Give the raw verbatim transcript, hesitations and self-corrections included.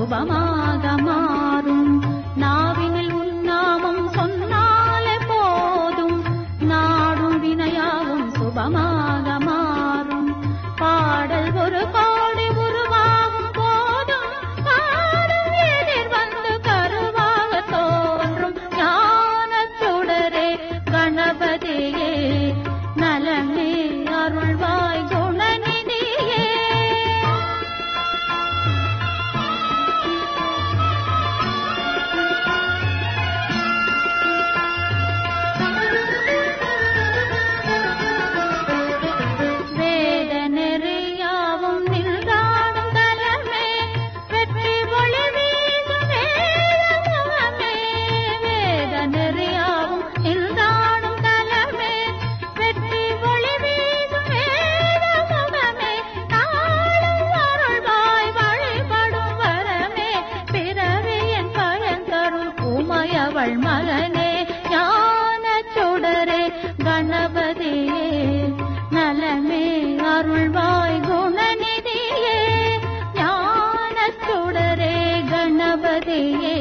சுபமாக மாறும். நாவினில் உன்னாமம் சொன்னாலே போதும், நாடும் வினையாவும் சுபமாக மாறும். பாடல் ஒரு கோடி உருவாகும் போதும், பாடல் எதிர் வந்து கருவாக தோன்றும். ஞானச் சுடரே கணபதியே, நலமே அருள்வாய் குணநிதியே. வேத நெறியாவும் நின்றாடும் தலமே, வெற்றி ஒளி வீசும் வேதமுகமே. வேத நெறியாவும் நின்றாடும் தலமே, வெற்றி ஒளி வீசும் வேதமுகமே. நாளும் அருள்வாய் வழிபடும் வரமே, பிறவியின் பயன் தரும் உமையவள் மகனே. ஞானச் சுடரே கணபதியே, நலமே அருள்வாய் குணநிதியே. ஞானச் சுடரே கணபதியே,